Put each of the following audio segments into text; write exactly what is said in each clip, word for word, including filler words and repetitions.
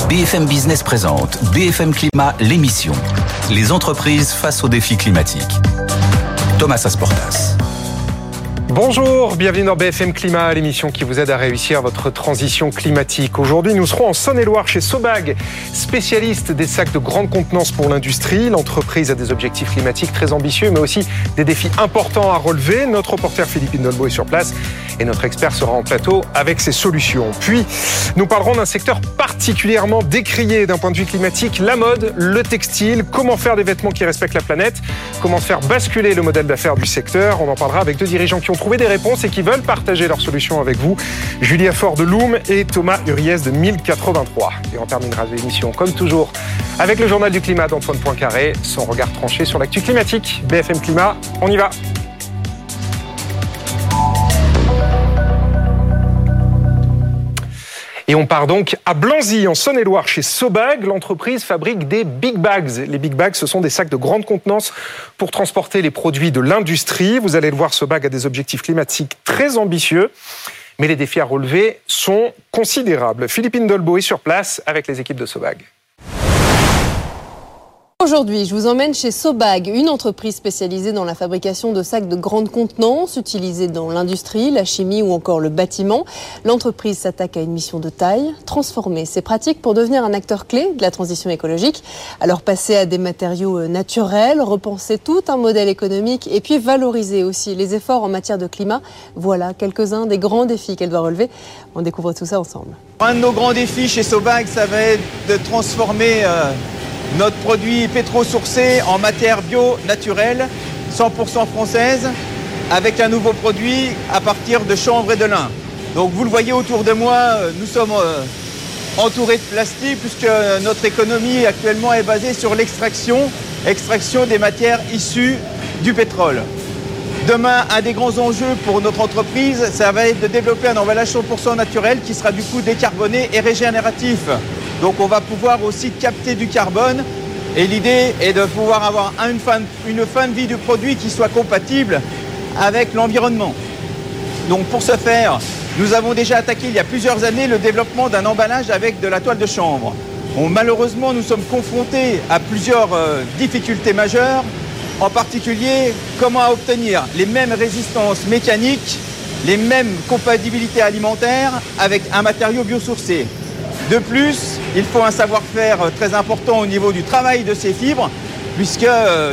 B F M Business présente B F M Climat, l'émission. Les entreprises face aux défis climatiques. Thomas Asportas. Bonjour, bienvenue dans B F M Climat, l'émission qui vous aide à réussir votre transition climatique. Aujourd'hui, nous serons en Saône-et-Loire chez Sobag, spécialiste des sacs de grande contenance pour l'industrie. L'entreprise a des objectifs climatiques très ambitieux, mais aussi des défis importants à relever. Notre reporter Philippe Indolbo est sur place et notre expert sera en plateau avec ses solutions. Puis, nous parlerons d'un secteur particulièrement décrié d'un point de vue climatique, la mode, le textile, comment faire des vêtements qui respectent la planète, comment faire basculer le modèle d'affaires du secteur. On en parlera avec deux dirigeants qui ont trouvé des réponses et qui veulent partager leurs solutions avec vous. Julia Faure de Loom et Thomas Uriès de mille quatre-vingt-trois. Et on terminera l'émission, comme toujours, avec le journal du climat d'Antoine Poincaré, son regard tranché sur l'actu climatique. B F M Climat, on y va. Et on part donc à Blanzy, en Saône-et-Loire, chez Sobag. L'entreprise fabrique des big bags. Les big bags, ce sont des sacs de grande contenance pour transporter les produits de l'industrie. Vous allez le voir, Sobag a des objectifs climatiques très ambitieux, mais les défis à relever sont considérables. Philippe Indolbo est sur place avec les équipes de Sobag. Aujourd'hui, je vous emmène chez Sobag, une entreprise spécialisée dans la fabrication de sacs de grande contenance, utilisés dans l'industrie, la chimie ou encore le bâtiment. L'entreprise s'attaque à une mission de taille, transformer ses pratiques pour devenir un acteur clé de la transition écologique. Alors passer à des matériaux naturels, repenser tout un modèle économique et puis valoriser aussi les efforts en matière de climat. Voilà quelques-uns des grands défis qu'elle doit relever. On découvre tout ça ensemble. Un de nos grands défis chez Sobag, ça va être de transformer euh... notre produit pétro-sourcé en matière bio naturelle, cent pour cent française, avec un nouveau produit à partir de chanvre et de lin. Donc vous le voyez autour de moi, nous sommes entourés de plastique puisque notre économie actuellement est basée sur l'extraction, extraction des matières issues du pétrole. Demain, un des grands enjeux pour notre entreprise, ça va être de développer un emballage cent pour cent naturel qui sera du coup décarboné et régénératif. Donc on va pouvoir aussi capter du carbone et l'idée est de pouvoir avoir une fin, une fin de vie du produit qui soit compatible avec l'environnement. Donc pour ce faire, nous avons déjà attaqué il y a plusieurs années le développement d'un emballage avec de la toile de chanvre. Bon, malheureusement, nous sommes confrontés à plusieurs euh, difficultés majeures, en particulier comment obtenir les mêmes résistances mécaniques, les mêmes compatibilités alimentaires avec un matériau biosourcé. De plus, il faut un savoir-faire très important au niveau du travail de ces fibres, puisque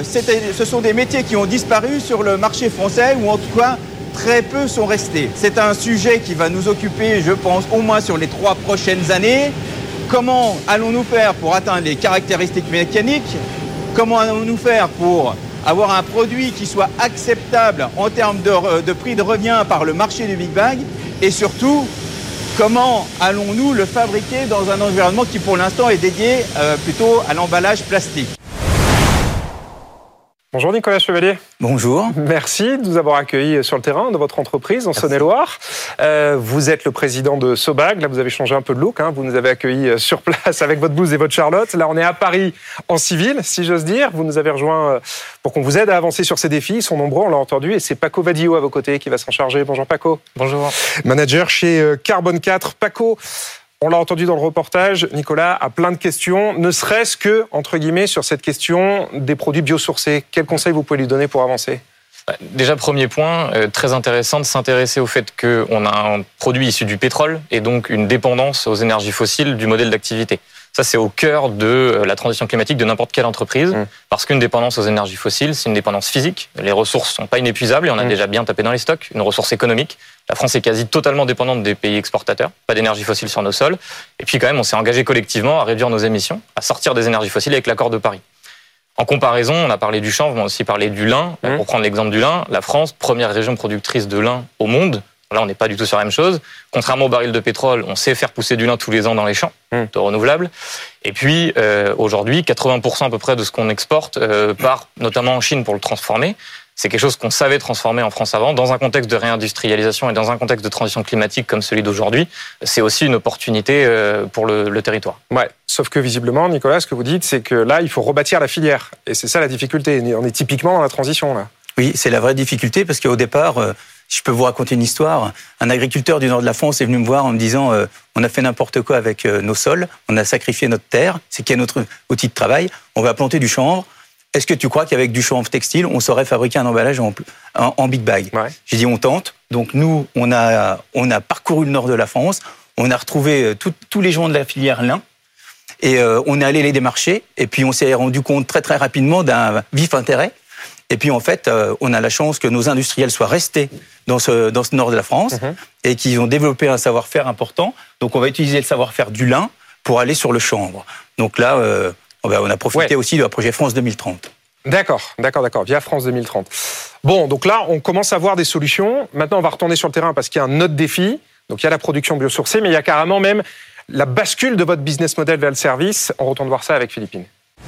ce sont des métiers qui ont disparu sur le marché français, ou en tout cas, très peu sont restés. C'est un sujet qui va nous occuper, je pense, au moins sur les trois prochaines années. Comment allons-nous faire pour atteindre les caractéristiques mécaniques? Comment allons-nous faire pour avoir un produit qui soit acceptable en termes de, de prix de revient par le marché du Big Bag? Et surtout, comment allons-nous le fabriquer dans un environnement qui, pour l'instant, est dédié euh, plutôt à l'emballage plastique? Bonjour Nicolas Chevalier. Bonjour. Merci de nous avoir accueillis sur le terrain de votre entreprise en Saône-et-Loire. Euh, vous êtes le président de Sobag. Là, vous avez changé un peu de look. Hein. Vous nous avez accueillis sur place avec votre blouse et votre Charlotte. Là, on est à Paris en civil, si j'ose dire. Vous nous avez rejoints pour qu'on vous aide à avancer sur ces défis. Ils sont nombreux, on l'a entendu. Et c'est Paco Vadillo à vos côtés qui va s'en charger. Bonjour Paco. Bonjour. Manager chez Carbone quatre. Paco, on l'a entendu dans le reportage, Nicolas a plein de questions, ne serait-ce que, entre guillemets, sur cette question des produits biosourcés. Quels conseils vous pouvez lui donner pour avancer ? Déjà, premier point, euh, très intéressant de s'intéresser au fait qu'on a un produit issu du pétrole et donc une dépendance aux énergies fossiles du modèle d'activité. Ça, c'est au cœur de la transition climatique de n'importe quelle entreprise, mmh. parce qu'une dépendance aux énergies fossiles, c'est une dépendance physique. Les ressources sont pas inépuisables et on a mmh. déjà bien tapé dans les stocks. Une ressource économique. La France est quasi totalement dépendante des pays exportateurs. Pas d'énergie fossile sur nos sols. Et puis quand même, on s'est engagé collectivement à réduire nos émissions, à sortir des énergies fossiles avec l'accord de Paris. En comparaison, on a parlé du chanvre, on a aussi parlé du lin. Mmh. Pour prendre l'exemple du lin, la France, première région productrice de lin au monde. Là, on n'est pas du tout sur la même chose. Contrairement au baril de pétrole, on sait faire pousser du lin tous les ans dans les champs mmh. de renouvelables. Et puis, euh, aujourd'hui, quatre-vingts pour cent à peu près de ce qu'on exporte euh, part notamment en Chine pour le transformer. C'est quelque chose qu'on savait transformer en France avant. Dans un contexte de réindustrialisation et dans un contexte de transition climatique comme celui d'aujourd'hui, c'est aussi une opportunité euh, pour le, le territoire. Ouais, sauf que visiblement, Nicolas, ce que vous dites, c'est que là, il faut rebâtir la filière. Et c'est ça la difficulté. On est typiquement dans la transition, là. Oui, c'est la vraie difficulté parce qu'au départ... Euh je peux vous raconter une histoire. Un agriculteur du nord de la France est venu me voir en me disant euh, on a fait n'importe quoi avec euh, nos sols, on a sacrifié notre terre, c'est qui est notre outil de travail, on va planter du chanvre. Est-ce que tu crois qu'avec du chanvre textile, on saurait fabriquer un emballage en, en, en big bag? Ouais. J'ai dit on tente. Donc nous, on a, on a parcouru le nord de la France, on a retrouvé tout, tous les gens de la filière lin, et euh, on est allé les démarcher, et puis on s'est rendu compte très très rapidement d'un vif intérêt. Et puis en fait, euh, on a la chance que nos industriels soient restés dans ce, dans ce nord de la France mmh. et qu'ils ont développé un savoir-faire important. Donc on va utiliser le savoir-faire du lin pour aller sur le chanvre. Donc là, euh, on a profité ouais. aussi du projet France deux mille trente. D'accord, d'accord, d'accord, via France deux mille trente. Bon, donc là, on commence à voir des solutions. Maintenant, on va retourner sur le terrain parce qu'il y a un autre défi. Donc il y a la production biosourcée, mais il y a carrément même la bascule de votre business model vers le service. On retourne voir ça avec Philippine.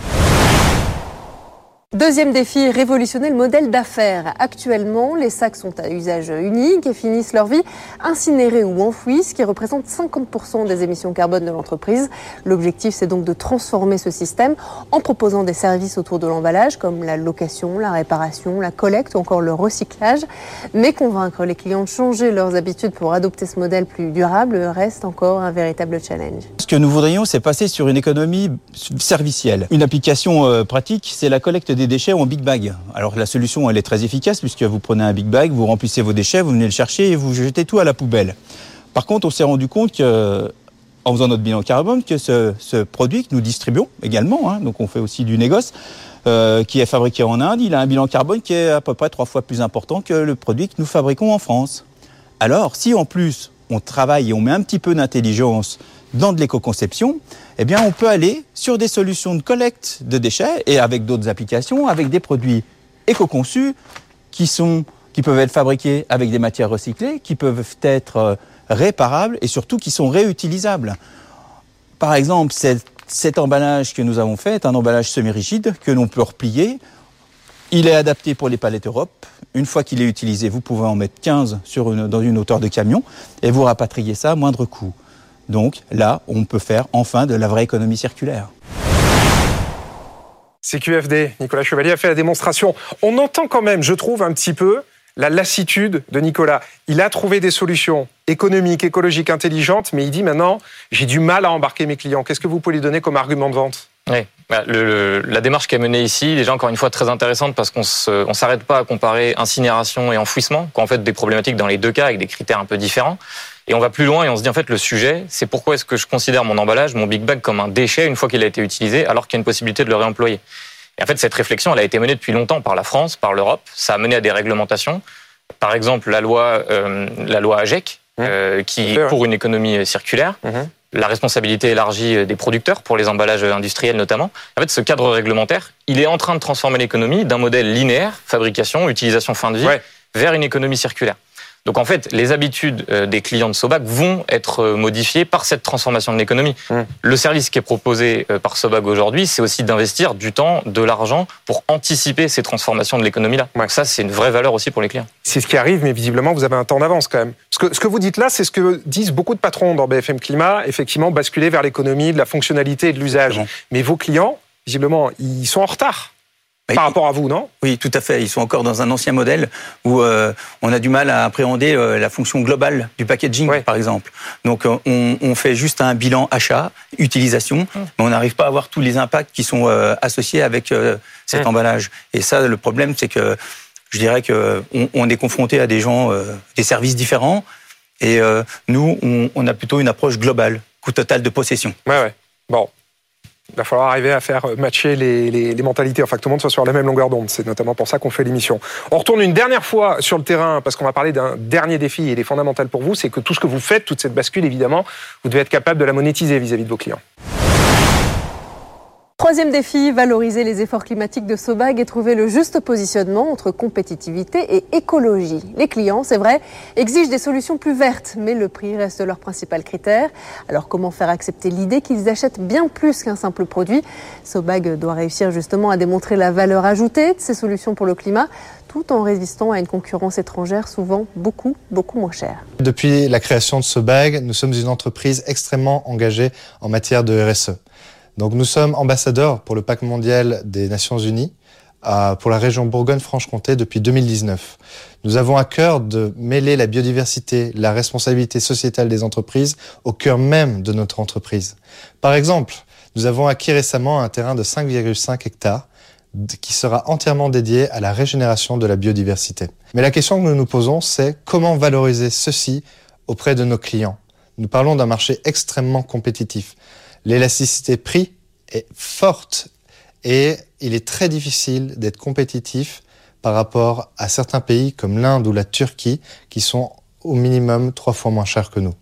Deuxième défi, révolutionner le modèle d'affaires. Actuellement, les sacs sont à usage unique et finissent leur vie incinérés ou enfouis, ce qui représente cinquante pour cent des émissions carbone de l'entreprise. L'objectif, c'est donc de transformer ce système en proposant des services autour de l'emballage, comme la location, la réparation, la collecte ou encore le recyclage. Mais convaincre les clients de changer leurs habitudes pour adopter ce modèle plus durable reste encore un véritable challenge. Ce que nous voudrions, c'est passer sur une économie servicielle. Une application euh, pratique, c'est la collecte des déchets en big bag. Alors la solution, elle est très efficace puisque vous prenez un big bag, vous remplissez vos déchets, vous venez le chercher et vous jetez tout à la poubelle. Par contre, on s'est rendu compte que, en faisant notre bilan carbone, que ce, ce produit que nous distribuons également, hein, donc on fait aussi du négoce, euh, qui est fabriqué en Inde, il a un bilan carbone qui est à peu près trois fois plus important que le produit que nous fabriquons en France. Alors, si en plus on travaille et on met un petit peu d'intelligence dans de l'éco-conception, eh bien, on peut aller sur des solutions de collecte de déchets et avec d'autres applications, avec des produits éco-conçus qui sont, qui peuvent être fabriqués avec des matières recyclées, qui peuvent être réparables et surtout qui sont réutilisables. Par exemple, cet, cet emballage que nous avons fait est un emballage semi-rigide que l'on peut replier. Il est adapté pour les palettes Europe. Une fois qu'il est utilisé, vous pouvez en mettre quinze sur une, dans une hauteur de camion et vous rapatriez ça à moindre coût. Donc là, on peut faire enfin de la vraie économie circulaire. C Q F D, Nicolas Chevalier a fait la démonstration. On entend quand même, je trouve, un petit peu la lassitude de Nicolas. Il a trouvé des solutions économiques, écologiques, intelligentes, mais il dit maintenant, j'ai du mal à embarquer mes clients. Qu'est-ce que vous pouvez lui donner comme argument de vente ? Oui, bah, le, le, la démarche qui est menée ici, déjà encore une fois très intéressante parce qu'on se, on s'arrête pas à comparer incinération et enfouissement, qui ont en fait des problématiques dans les deux cas avec des critères un peu différents. Et on va plus loin et on se dit en fait le sujet, c'est pourquoi est-ce que je considère mon emballage, mon big bag comme un déchet une fois qu'il a été utilisé, alors qu'il y a une possibilité de le réemployer. Et en fait cette réflexion, elle a été menée depuis longtemps par la France, par l'Europe. Ça a mené à des réglementations. Par exemple la loi, euh, la loi AGEC, euh, qui est pour une économie circulaire. Mmh. La responsabilité élargie des producteurs pour les emballages industriels notamment. En fait, ce cadre réglementaire, il est en train de transformer l'économie d'un modèle linéaire, fabrication, utilisation fin de vie, ouais. vers une économie circulaire. Donc en fait, les habitudes des clients de Sobag vont être modifiées par cette transformation de l'économie. Mmh. Le service qui est proposé par Sobag aujourd'hui, c'est aussi d'investir du temps, de l'argent pour anticiper ces transformations de l'économie-là. Ouais. Donc ça, c'est une vraie valeur aussi pour les clients. C'est ce qui arrive, mais visiblement, vous avez un temps d'avance quand même. Parce que ce que vous dites là, c'est ce que disent beaucoup de patrons dans B F M Climat, effectivement, basculer vers l'économie, de la fonctionnalité et de l'usage. Mmh. Mais vos clients, visiblement, ils sont en retard. Par rapport à vous, non ? Oui, tout à fait. Ils sont encore dans un ancien modèle où euh, on a du mal à appréhender euh, la fonction globale du packaging, ouais. par exemple. Donc, euh, on, on fait juste un bilan achat, utilisation, mmh. mais on n'arrive pas à voir tous les impacts qui sont euh, associés avec euh, cet mmh. emballage. Et ça, le problème, c'est que je dirais que on, on est confronté à des gens, euh, des services différents, et euh, nous, on, on a plutôt une approche globale, coût total de possession. Ouais, ouais. Bon. Il va falloir arriver à faire matcher les, les, les mentalités, enfin que tout le monde soit sur la même longueur d'onde. C'est notamment pour ça qu'on fait l'émission. On retourne une dernière fois sur le terrain, parce qu'on va parler d'un dernier défi, et il est fondamental pour vous, c'est que tout ce que vous faites, toute cette bascule, évidemment, vous devez être capable de la monétiser vis-à-vis de vos clients. Troisième défi, valoriser les efforts climatiques de Sobag et trouver le juste positionnement entre compétitivité et écologie. Les clients, c'est vrai, exigent des solutions plus vertes, mais le prix reste leur principal critère. Alors comment faire accepter l'idée qu'ils achètent bien plus qu'un simple produit ? Sobag doit réussir justement à démontrer la valeur ajoutée de ces solutions pour le climat, tout en résistant à une concurrence étrangère souvent beaucoup, beaucoup moins chère. Depuis la création de Sobag, nous sommes une entreprise extrêmement engagée en matière de R S E. Donc nous sommes ambassadeurs pour le Pacte mondial des Nations Unies, euh, pour la région Bourgogne-Franche-Comté depuis deux mille dix-neuf. Nous avons à cœur de mêler la biodiversité, la responsabilité sociétale des entreprises au cœur même de notre entreprise. Par exemple, nous avons acquis récemment un terrain de cinq virgule cinq hectares qui sera entièrement dédié à la régénération de la biodiversité. Mais la question que nous nous posons, c'est comment valoriser ceci auprès de nos clients. Nous parlons d'un marché extrêmement compétitif. L'élasticité prix est forte et il est très difficile d'être compétitif par rapport à certains pays comme l'Inde ou la Turquie qui sont au minimum trois fois moins chers que nous.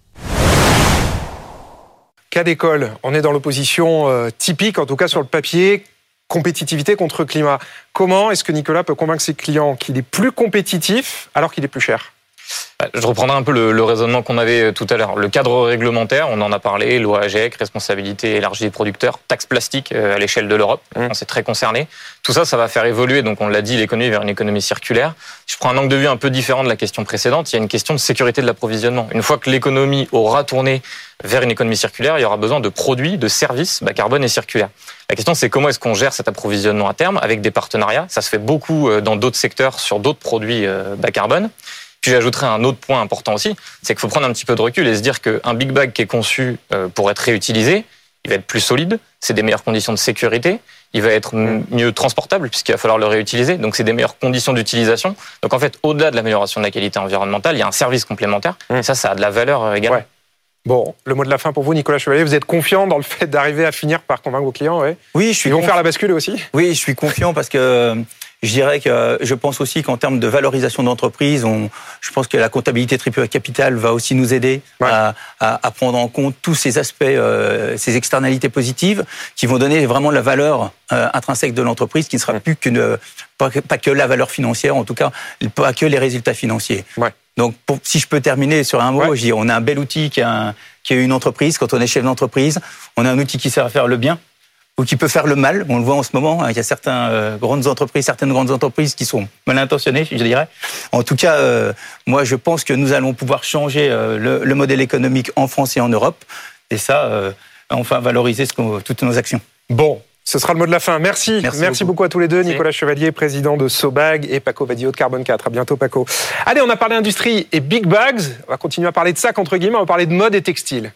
Cas d'école, on est dans l'opposition euh, typique, en tout cas sur le papier, compétitivité contre climat. Comment est-ce que Nicolas peut convaincre ses clients qu'il est plus compétitif alors qu'il est plus cher ? Je reprendrai un peu le, le raisonnement qu'on avait tout à l'heure. Le cadre réglementaire, on en a parlé, loi A G E C, responsabilité élargie des producteurs, taxe plastique à l'échelle de l'Europe, mmh. on s'est très concerné. Tout ça, ça va faire évoluer, donc on l'a dit, l'économie vers une économie circulaire. Je prends un angle de vue un peu différent de la question précédente, il y a une question de sécurité de l'approvisionnement. Une fois que l'économie aura tourné vers une économie circulaire, il y aura besoin de produits, de services bas carbone et circulaires. La question, c'est comment est-ce qu'on gère cet approvisionnement à terme avec des partenariats. Ça se fait beaucoup dans d'autres secteurs sur d'autres produits bas carbone. Puis j'ajouterai un autre point important aussi, c'est qu'il faut prendre un petit peu de recul et se dire qu'un big bag qui est conçu pour être réutilisé, il va être plus solide, c'est des meilleures conditions de sécurité, il va être mieux transportable puisqu'il va falloir le réutiliser, donc c'est des meilleures conditions d'utilisation. Donc en fait, au-delà de l'amélioration de la qualité environnementale, il y a un service complémentaire et ça, ça a de la valeur également. Ouais. Bon, le mot de la fin pour vous, Nicolas Chevalier, vous êtes confiant dans le fait d'arriver à finir par convaincre vos clients, ouais ? Oui, je suis Ils vont confi- faire la bascule aussi ? Oui, je suis confiant parce que je dirais que je pense aussi qu'en termes de valorisation d'entreprise, on, je pense que la comptabilité triple capital va aussi nous aider ouais. à, à, à prendre en compte tous ces aspects, euh, ces externalités positives qui vont donner vraiment la valeur euh, intrinsèque de l'entreprise, qui ne sera mmh. plus qu'une, pas, pas que la valeur financière, en tout cas pas que les résultats financiers. Ouais. Donc, pour, si je peux terminer sur un mot, ouais. je dis, on a un bel outil qui a, un, qui a une entreprise. Quand on est chef d'entreprise, on a un outil qui sert à faire le bien ou qui peut faire le mal. On le voit en ce moment. Il y a certaines euh, grandes entreprises, certaines grandes entreprises qui sont mal intentionnées, je dirais. En tout cas, euh, moi, je pense que nous allons pouvoir changer euh, le, le modèle économique en France et en Europe. Et ça, euh, enfin, valoriser ce qu'on, toutes nos actions. Bon. Ce sera le mot de la fin. Merci. Merci, Merci beaucoup. beaucoup à tous les deux. Merci. Nicolas Chevalier, président de Sobag, et Paco Vadillo de Carbone quatre. À bientôt, Paco. Allez, on a parlé industrie et big bags. On va continuer à parler de sacs, entre guillemets. On va parler de mode et textile.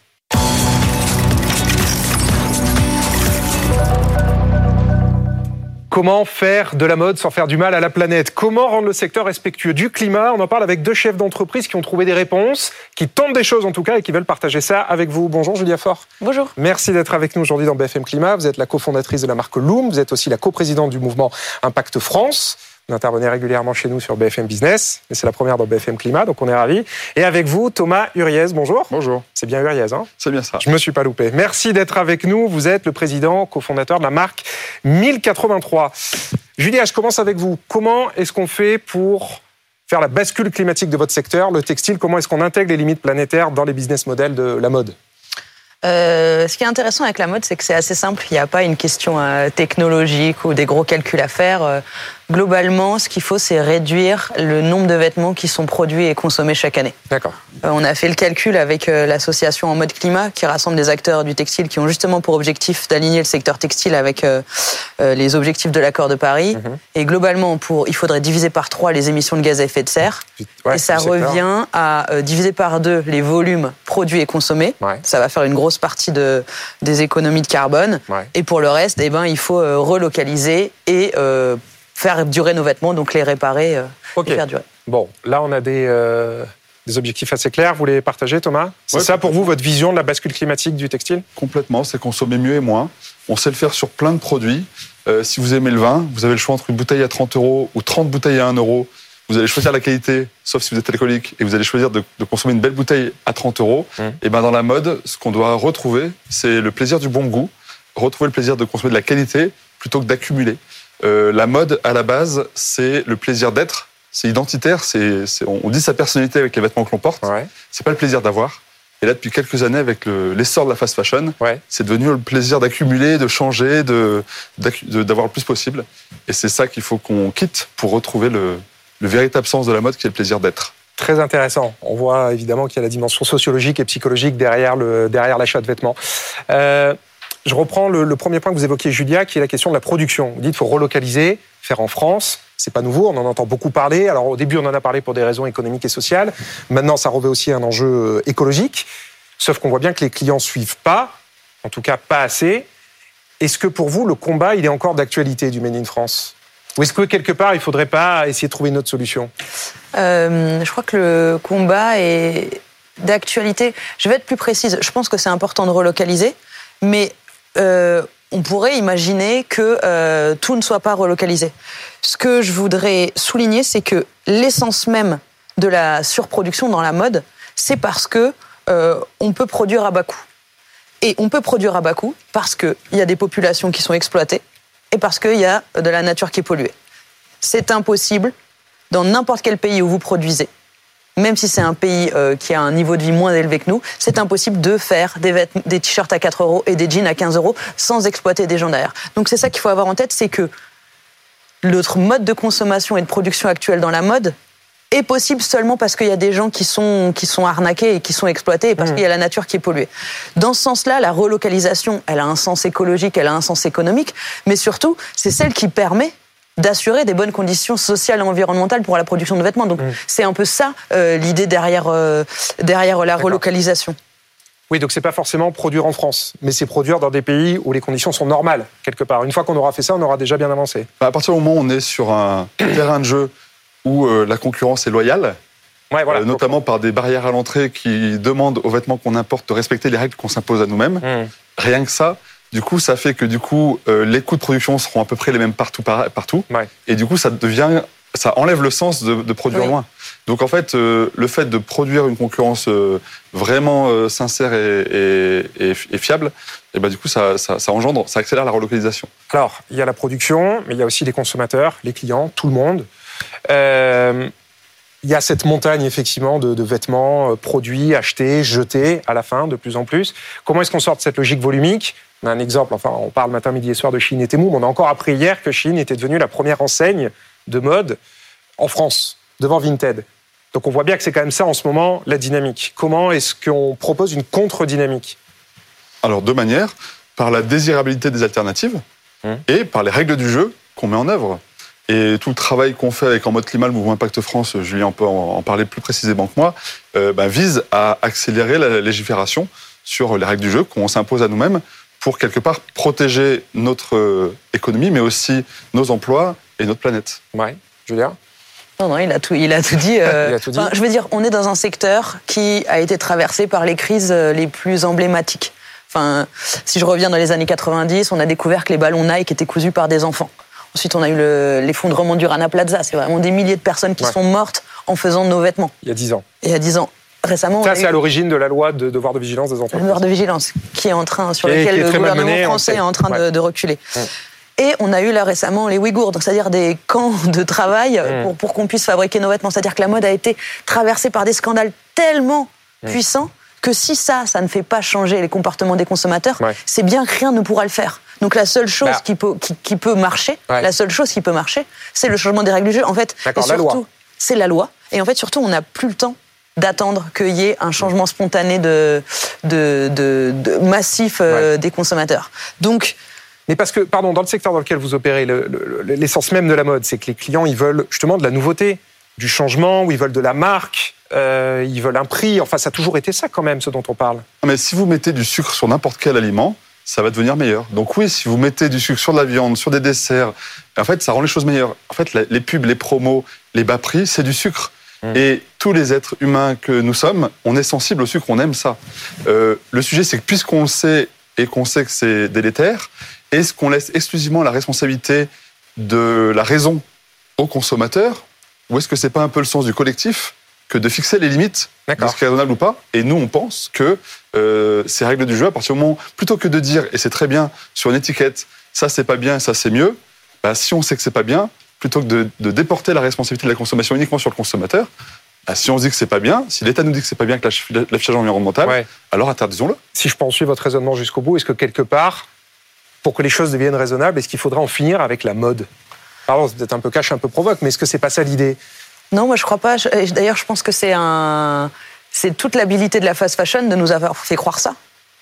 Comment faire de la mode sans faire du mal à la planète ? Comment rendre le secteur respectueux du climat ? On en parle avec deux chefs d'entreprise qui ont trouvé des réponses, qui tentent des choses en tout cas et qui veulent partager ça avec vous. Bonjour Julia Faure. Bonjour. Merci d'être avec nous aujourd'hui dans B F M Climat. Vous êtes la cofondatrice de la marque Loom. Vous êtes aussi la coprésidente du mouvement Impact France. Vous intervenez régulièrement chez nous sur B F M Business, mais c'est la première dans B F M Climat, donc on est ravis. Et avec vous, Thomas Huriez, bonjour. Bonjour. C'est bien Huriez, hein ? C'est bien ça. Je me suis pas loupé. Merci d'être avec nous. Vous êtes le président, cofondateur de la marque mille quatre-vingt-trois. Julia, je commence avec vous. Comment est-ce qu'on fait pour faire la bascule climatique de votre secteur, le textile ? Comment est-ce qu'on intègre les limites planétaires dans les business models de la mode ? Euh, ce qui est intéressant avec la mode, c'est que c'est assez simple. Il n'y a pas une question euh, technologique ou des gros calculs à faire. Euh, globalement, ce qu'il faut, c'est réduire le nombre de vêtements qui sont produits et consommés chaque année. D'accord. Euh, on a fait le calcul avec euh, l'association En Mode Climat, qui rassemble des acteurs du textile qui ont justement pour objectif d'aligner le secteur textile avec euh, euh, les objectifs de l'accord de Paris. Mmh. Et globalement, pour, il faudrait diviser par trois les émissions de gaz à effet de serre. Ouais, et ça revient à euh, diviser par deux les volumes produits et consommés. Ouais. Ça va faire une grosse partie de, des économies de carbone. Ouais. Et pour le reste, eh ben, il faut euh, relocaliser et euh, faire durer nos vêtements, donc les réparer euh, okay. et faire durer. Bon, là, on a des, euh, des objectifs assez clairs. Vous les partagez, Thomas ? C'est ouais, ça pour vous, votre vision de la bascule climatique du textile ? Complètement, c'est consommer mieux et moins. On sait le faire sur plein de produits. Euh, si vous aimez le vin, vous avez le choix entre une bouteille à trente euros ou trente bouteilles à un euro. Vous allez choisir la qualité, sauf si vous êtes alcoolique, et vous allez choisir de, de consommer une belle bouteille à trente euros. Mmh. Et ben dans la mode, ce qu'on doit retrouver, c'est le plaisir du bon goût, retrouver le plaisir de consommer de la qualité plutôt que d'accumuler. Euh, la mode, à la base, c'est le plaisir d'être, c'est identitaire, c'est, c'est, on dit sa personnalité avec les vêtements que l'on porte, ouais. C'est pas le plaisir d'avoir. Et là, depuis quelques années, avec le, l'essor de la fast fashion, ouais. C'est devenu le plaisir d'accumuler, de changer, de, de, d'avoir le plus possible. Et c'est ça qu'il faut qu'on quitte pour retrouver le... le véritable sens de la mode qui est le plaisir d'être. Très intéressant. On voit évidemment qu'il y a la dimension sociologique et psychologique derrière, le, derrière l'achat de vêtements. Euh, je reprends le, le premier point que vous évoquiez, Julia, qui est la question de la production. Vous dites qu'il faut relocaliser, faire en France. C'est pas nouveau, on en entend beaucoup parler. Alors au début, on en a parlé pour des raisons économiques et sociales. Maintenant, ça revêt aussi un enjeu écologique. Sauf qu'on voit bien que les clients suivent pas, en tout cas pas assez. Est-ce que pour vous, le combat, il est encore d'actualité du Made in France ? Ou est-ce que quelque part, il ne faudrait pas essayer de trouver une autre solution ? euh, Je crois que le combat est d'actualité. Je vais être plus précise. Je pense que c'est important de relocaliser, mais euh, on pourrait imaginer que euh, tout ne soit pas relocalisé. Ce que je voudrais souligner, c'est que l'essence même de la surproduction dans la mode, c'est parce que euh, on peut produire à bas coût. Et on peut produire à bas coût parce qu'il y a des populations qui sont exploitées et parce qu'il y a de la nature qui est polluée. C'est impossible dans n'importe quel pays où vous produisez, même si c'est un pays euh, qui a un niveau de vie moins élevé que nous, c'est impossible de faire des, vêtements, des t-shirts à quatre euros et des jeans à quinze euros sans exploiter des gens derrière. Donc c'est ça qu'il faut avoir en tête, c'est que notre mode de consommation et de production actuelle dans la mode est possible seulement parce qu'il y a des gens qui sont, qui sont arnaqués et qui sont exploités et parce mmh. qu'il y a la nature qui est polluée. Dans ce sens-là, la relocalisation, elle a un sens écologique, elle a un sens économique, mais surtout, c'est celle qui permet d'assurer des bonnes conditions sociales et environnementales pour la production de vêtements. Donc, mmh. c'est un peu ça euh, l'idée derrière, euh, derrière la D'accord. relocalisation. Oui, donc c'est pas forcément produire en France, mais c'est produire dans des pays où les conditions sont normales, quelque part. Une fois qu'on aura fait ça, on aura déjà bien avancé. À partir du moment où on est sur un terrain de jeu où euh, la concurrence est loyale, ouais, voilà, euh, notamment par des barrières à l'entrée qui demandent aux vêtements qu'on importe de respecter les règles qu'on s'impose à nous-mêmes. Mmh. Rien que ça, du coup, ça fait que du coup, euh, les coûts de production seront à peu près les mêmes partout, par, partout. Ouais. Et du coup, ça devient, ça enlève le sens de, de produire oui. loin. Donc en fait, euh, le fait de produire une concurrence euh, vraiment euh, sincère et, et, et, et fiable, et ben du coup, ça, ça, ça engendre, ça accélère la relocalisation. Alors, il y a la production, mais il y a aussi les consommateurs, les clients, tout le monde. Euh, il y a cette montagne effectivement de, de vêtements euh, produits, achetés, jetés à la fin de plus en plus. Comment est-ce qu'on sort de cette logique volumique ? On a un exemple, enfin on parle matin, midi et soir de Shein et Temu, mais on a encore appris hier que Shein était devenue la première enseigne de mode en France, devant Vinted. Donc on voit bien que c'est quand même ça en ce moment la dynamique. Comment est-ce qu'on propose une contre-dynamique ? Alors deux manières, par la désirabilité des alternatives hum. et par les règles du jeu qu'on met en œuvre. Et tout le travail qu'on fait avec En Mode Climat, le mouvement Impact France, Julien peut en parler plus précisément que moi, euh, bah, vise à accélérer la légifération sur les règles du jeu qu'on s'impose à nous-mêmes pour quelque part protéger notre euh, économie, mais aussi nos emplois et notre planète. Ouais, Julia ? Non, non, il a tout, il a tout dit. Euh, il a tout dit. Enfin, je veux dire, on est dans un secteur qui a été traversé par les crises les plus emblématiques. Enfin, si je reviens dans les années quatre-vingt-dix, on a découvert que les ballons Nike étaient cousus par des enfants. Ensuite, on a eu le, l'effondrement du Rana Plaza. C'est vraiment des milliers de personnes qui ouais. sont mortes en faisant nos vêtements. Il y a dix ans. Et il y a dix ans. Récemment, ça, c'est eu... à l'origine de la loi de devoir de vigilance des entreprises. Le devoir de vigilance, qui est en train, sur et lequel le gouvernement mené, français est en train ouais. de, de reculer. Mmh. Et on a eu là récemment les Ouïghours, donc c'est-à-dire des camps de travail mmh. pour, pour qu'on puisse fabriquer nos vêtements. C'est-à-dire que la mode a été traversée par des scandales tellement mmh. puissants que si ça, ça ne fait pas changer les comportements des consommateurs, ouais. c'est bien que rien ne pourra le faire. Donc la seule chose bah. qui, peut, qui, qui peut marcher, ouais. la seule chose qui peut marcher, c'est le changement des règles du jeu. En fait, D'accord, et surtout, la loi. c'est la loi. Et en fait, surtout, on n'a plus le temps d'attendre qu'il y ait un changement spontané de, de, de, de massif euh, ouais. des consommateurs. Donc, mais parce que, pardon, dans le secteur dans lequel vous opérez, le, le, l'essence même de la mode, c'est que les clients, ils veulent justement de la nouveauté, du changement, ou ils veulent de la marque, euh, ils veulent un prix. Enfin, ça a toujours été ça quand même, ce dont on parle. Mais si vous mettez du sucre sur n'importe quel aliment, ça va devenir meilleur. Donc oui, si vous mettez du sucre sur de la viande, sur des desserts, en fait, ça rend les choses meilleures. En fait, les pubs, les promos, les bas prix, c'est du sucre. Mmh. Et tous les êtres humains que nous sommes, on est sensible au sucre, on aime ça. Euh, le sujet, c'est que puisqu'on le sait et qu'on sait que c'est délétère, est-ce qu'on laisse exclusivement la responsabilité de la raison aux consommateurs, ou est-ce que c'est pas un peu le sens du collectif que de fixer les limites D'accord. de ce qui est raisonnable ou pas? Et nous, on pense que euh, ces règles du jeu, à partir du moment, plutôt que de dire, et c'est très bien, sur une étiquette, ça c'est pas bien, ça c'est mieux, bah, si on sait que c'est pas bien, plutôt que de, de déporter la responsabilité de la consommation uniquement sur le consommateur, bah, si on se dit que c'est pas bien, si l'État nous dit que c'est pas bien que l'affichage environnemental, ouais. alors interdisons-le. Si je poursuis votre raisonnement jusqu'au bout, est-ce que quelque part, pour que les choses deviennent raisonnables, est-ce qu'il faudrait en finir avec la mode? Pardon, c'est peut-être un peu cash, un peu provoque, mais est-ce que c'est pas ça l'idée? Non, moi je crois pas. D'ailleurs, je pense que c'est un, c'est toute l'habilité de la fast fashion de nous avoir fait croire ça.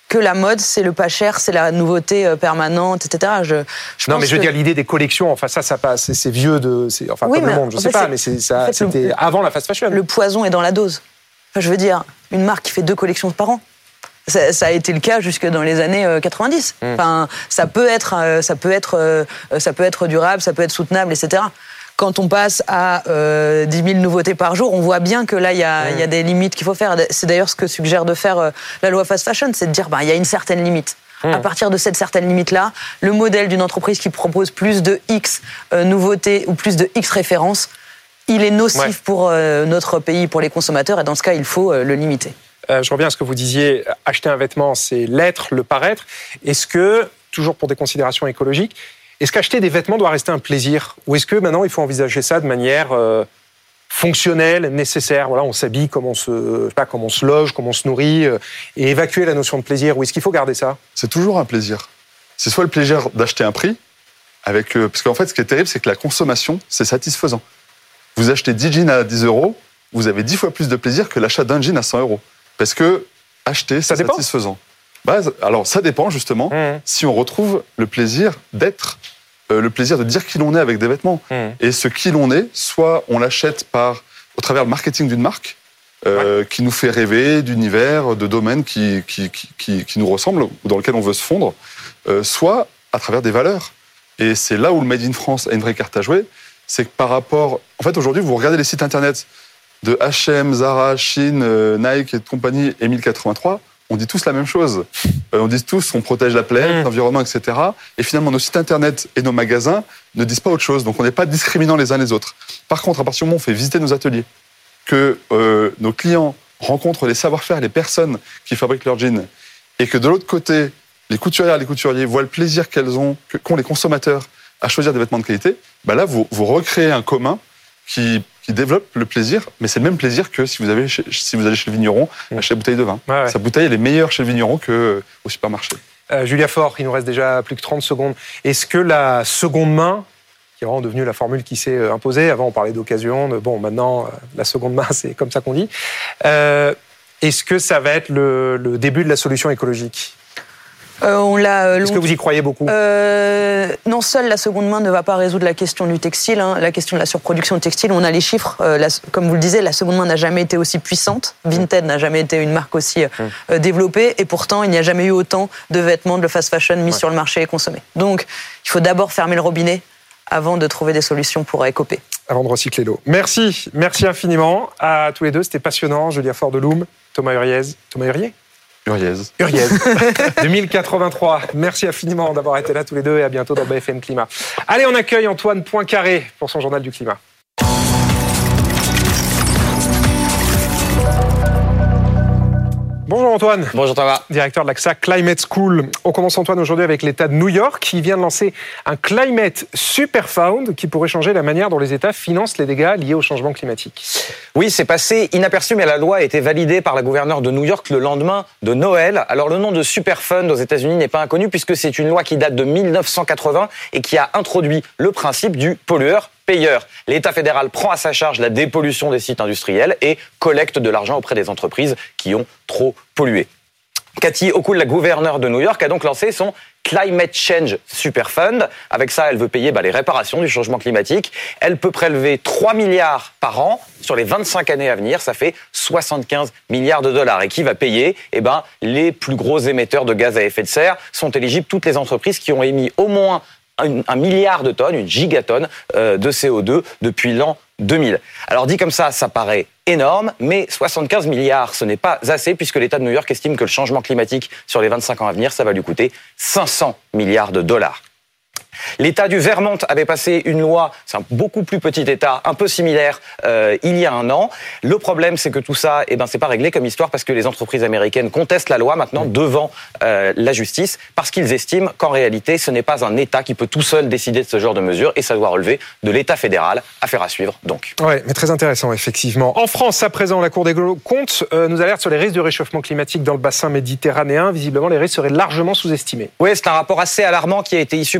que la mode, c'est le pas cher, c'est la nouveauté permanente, et cetera. Je, je non, pense mais je veux que... dire, l'idée des collections, enfin, ça, ça passe, c'est, c'est vieux de. C'est, enfin, oui, comme mais le monde, je en sais fait, pas, c'est... mais c'est, ça, en fait, c'était le... avant la fast fashion. Le poison est dans la dose. Enfin, je veux dire, une marque qui fait deux collections par an. Ça, ça a été le cas jusque dans les années quatre-vingt-dix. Mmh. Enfin, ça peut être, ça peut être, ça peut être durable, ça peut être soutenable, et cetera. Quand on passe à euh, dix mille nouveautés par jour, on voit bien que là, il y a, mmh. y a des limites qu'il faut faire. C'est d'ailleurs ce que suggère de faire euh, la loi fast fashion, c'est de dire, bah, il y a une certaine limite. Mmh. À partir de cette certaine limite-là, le modèle d'une entreprise qui propose plus de X euh, nouveautés ou plus de X références, il est nocif ouais. pour euh, notre pays, pour les consommateurs, et dans ce cas, il faut euh, le limiter. Euh, je reviens à ce que vous disiez, acheter un vêtement, c'est l'être, le paraître. Est-ce que, toujours pour des considérations écologiques, est-ce qu'acheter des vêtements doit rester un plaisir ? Ou est-ce que maintenant il faut envisager ça de manière euh, fonctionnelle, nécessaire ? Voilà, on s'habille comme on se, je sais pas, comme on se loge, comme on se nourrit, euh, et évacuer la notion de plaisir. Ou est-ce qu'il faut garder ça ? C'est toujours un plaisir. C'est soit le plaisir d'acheter un prix, avec, euh, parce qu'en fait, ce qui est terrible, c'est que la consommation, c'est satisfaisant. Vous achetez dix jeans à dix euros, vous avez dix fois plus de plaisir que l'achat d'un jean à cent euros. Parce que acheter, c'est satisfaisant. Bah, alors, ça dépend, justement, mmh. si on retrouve le plaisir d'être, euh, le plaisir de dire qui l'on est avec des vêtements. Mmh. Et ce qui l'on est, soit on l'achète par, au travers le marketing d'une marque, euh, ouais. qui nous fait rêver d'univers, de domaines qui, qui, qui, qui, qui nous ressemblent, ou dans lesquels on veut se fondre, euh, soit à travers des valeurs. Et c'est là où le Made in France a une vraie carte à jouer, c'est que par rapport... En fait, aujourd'hui, vous regardez les sites internet de H et M, Zara, Shein, euh, Nike et compagnie, et mille quatre-vingt-trois, on dit tous la même chose. Euh, on dit tous on protège la planète, mmh. l'environnement, et cetera. Et finalement, nos sites internet et nos magasins ne disent pas autre chose. Donc, on n'est pas discriminants les uns les autres. Par contre, à partir du moment où on fait visiter nos ateliers, que euh, nos clients rencontrent les savoir-faire, les personnes qui fabriquent leurs jeans, et que de l'autre côté, les couturières et les couturiers voient le plaisir qu'elles ont, qu'ont les consommateurs à choisir des vêtements de qualité, bah là, vous, vous recréez un commun qui, qui développe le plaisir, mais c'est le même plaisir que si vous, avez chez, si vous allez chez le vigneron acheter la bouteille de vin. Ouais, ouais. Sa bouteille, elle est meilleure chez le vigneron qu'au supermarché. Euh, Julia Faure, il nous reste déjà plus que trente secondes. Est-ce que la seconde main, qui est vraiment devenue la formule qui s'est imposée, avant on parlait d'occasion, de, bon maintenant la seconde main c'est comme ça qu'on dit, euh, est-ce que ça va être le, le début de la solution écologique ? Euh, on l'a, euh, Est-ce que vous y croyez beaucoup ? euh, Non, seule la seconde main ne va pas résoudre la question du textile, hein, la question de la surproduction textile. On a les chiffres. Euh, la, comme vous le disiez, la seconde main n'a jamais été aussi puissante. Vinted n'a jamais été une marque aussi euh, développée. Et pourtant, il n'y a jamais eu autant de vêtements de fast fashion mis ouais. sur le marché et consommés. Donc, il faut d'abord fermer le robinet avant de trouver des solutions pour écoper. Avant de recycler l'eau. Merci, merci infiniment à tous les deux. C'était passionnant. Julia Faure de Loom, Thomas Huriez. Thomas Huriez Huriez. Huriez. deux mille quatre-vingt-trois. Merci infiniment d'avoir été là tous les deux et à bientôt dans B F M Climat. Allez, on accueille Antoine Poincaré pour son journal du climat. Bonjour Antoine. Bonjour Thomas. Directeur de l'A X A Climate School. On commence Antoine aujourd'hui avec l'État de New York qui vient de lancer un Climate Superfund qui pourrait changer la manière dont les États financent les dégâts liés au changement climatique. Oui, c'est passé inaperçu, mais la loi a été validée par la gouverneure de New York le lendemain de Noël. Alors le nom de Superfund aux États-Unis n'est pas inconnu puisque c'est une loi qui date de mille neuf cent quatre-vingts et qui a introduit le principe du pollueur payeur. L'État fédéral prend à sa charge la dépollution des sites industriels et collecte de l'argent auprès des entreprises qui ont trop pollué. Kathy Hochul, la gouverneure de New York, a donc lancé son Climate Change Superfund. Avec ça, elle veut payer bah, les réparations du changement climatique. Elle peut prélever trois milliards par an sur les vingt-cinq années à venir. Ça fait soixante-quinze milliards de dollars. Et qui va payer ? Eh ben, les plus gros émetteurs de gaz à effet de serre sont éligibles toutes les entreprises qui ont émis au moins un, un milliard de tonnes, une gigatonne euh, de C O deux depuis l'an deux mille. Alors dit comme ça, ça paraît énorme, mais soixante-quinze milliards, ce n'est pas assez puisque l'État de New York estime que le changement climatique sur les vingt-cinq ans à venir, ça va lui coûter cinq cents milliards de dollars. L'État du Vermont avait passé une loi, c'est un beaucoup plus petit État, un peu similaire, euh, il y a un an. Le problème, c'est que tout ça, eh ben, c'est pas réglé comme histoire parce que les entreprises américaines contestent la loi maintenant devant euh, la justice parce qu'ils estiment qu'en réalité, ce n'est pas un État qui peut tout seul décider de ce genre de mesures et ça doit relever de l'État fédéral. Affaire à suivre, donc. Oui, mais très intéressant, effectivement. En France, à présent, la Cour des comptes euh, nous alerte sur les risques de réchauffement climatique dans le bassin méditerranéen. Visiblement, les risques seraient largement sous-estimés. Oui, c'est un rapport assez alarmant qui a été issu par la Cour des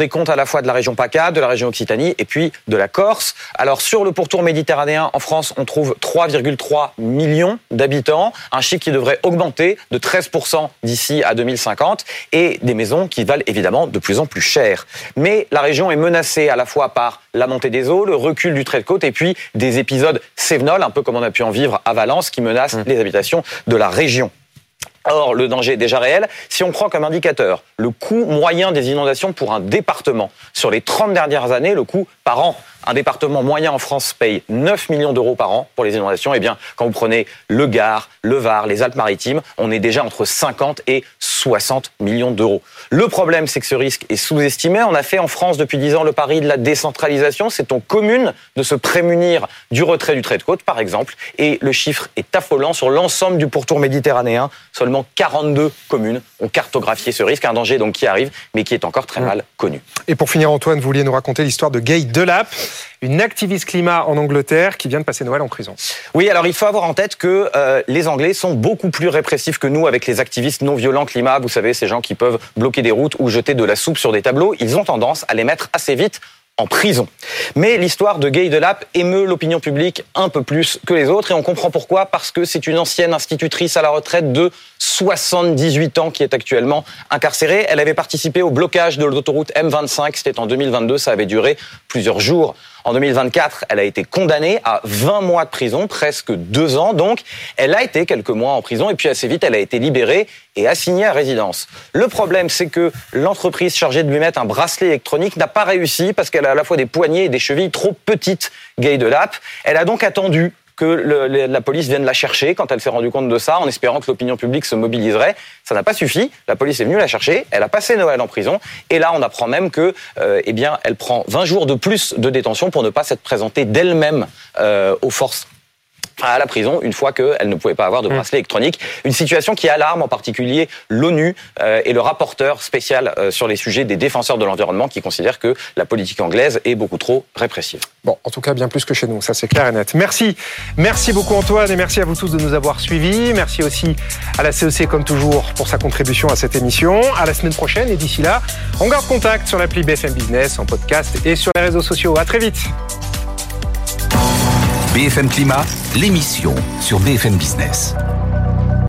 des comptes à la fois de la région PACA, de la région Occitanie et puis de la Corse. Alors sur le pourtour méditerranéen, en France, on trouve trois virgule trois millions d'habitants, un chiffre qui devrait augmenter de treize pour cent d'ici à deux mille cinquante, et des maisons qui valent évidemment de plus en plus cher. Mais la région est menacée à la fois par la montée des eaux, le recul du trait de côte et puis des épisodes cévenols, un peu comme on a pu en vivre à Valence, qui menacent mmh. les habitations de la région. Or, le danger est déjà réel. Si on prend comme indicateur le coût moyen des inondations pour un département, sur les trente dernières années, le coût par an, un département moyen en France paye neuf millions d'euros par an pour les inondations. Eh bien, quand vous prenez le Gard, le Var, les Alpes-Maritimes, on est déjà entre cinquante et soixante millions d'euros. Le problème, c'est que ce risque est sous-estimé. On a fait en France depuis dix ans le pari de la décentralisation. C'est aux communes de se prémunir du retrait du trait de côte, par exemple. Et le chiffre est affolant. Sur l'ensemble du pourtour méditerranéen, seulement quarante-deux communes ont cartographié ce risque. Un danger donc qui arrive, mais qui est encore très mal connu. Et pour finir, Antoine, vous vouliez nous raconter l'histoire de Gaye Delap, une activiste climat en Angleterre qui vient de passer Noël en prison. Oui, alors il faut avoir en tête que euh, les Anglais sont beaucoup plus répressifs que nous avec les activistes non violents climat. Vous savez, ces gens qui peuvent bloquer des routes ou jeter de la soupe sur des tableaux, ils ont tendance à les mettre assez vite en prison. Mais l'histoire de Gaye Delap émeut l'opinion publique un peu plus que les autres, et on comprend pourquoi, parce que c'est une ancienne institutrice à la retraite de soixante-dix-huit ans qui est actuellement incarcérée. Elle avait participé au blocage de l'autoroute M vingt-cinq, c'était en deux mille vingt-deux, ça avait duré plusieurs jours. En deux mille vingt-quatre, elle a été condamnée à vingt mois de prison, presque deux ans donc. Elle a été quelques mois en prison et puis assez vite, elle a été libérée et assignée à résidence. Le problème, c'est que l'entreprise chargée de lui mettre un bracelet électronique n'a pas réussi parce qu'elle a à la fois des poignets et des chevilles trop petites, Gaye Delap. Elle a donc attendu que le, la police vienne la chercher quand elle s'est rendue compte de ça, en espérant que l'opinion publique se mobiliserait. Ça n'a pas suffi. La police est venue la chercher. Elle a passé Noël en prison. Et là, on apprend même que, euh, eh bien, elle prend vingt jours de plus de détention pour ne pas s'être présentée d'elle-même euh, aux forces à la prison une fois qu'elle ne pouvait pas avoir de bracelet électronique. Une situation qui alarme en particulier l'ONU euh, et le rapporteur spécial euh, sur les sujets des défenseurs de l'environnement qui considèrent que la politique anglaise est beaucoup trop répressive. Bon, en tout cas, bien plus que chez nous, ça c'est clair et net. Merci. Merci beaucoup Antoine et merci à vous tous de nous avoir suivis. Merci aussi à la C E C comme toujours pour sa contribution à cette émission. À la semaine prochaine et d'ici là, on garde contact sur l'appli B F M Business, en podcast et sur les réseaux sociaux. À très vite. B F M Climat, l'émission sur B F M Business.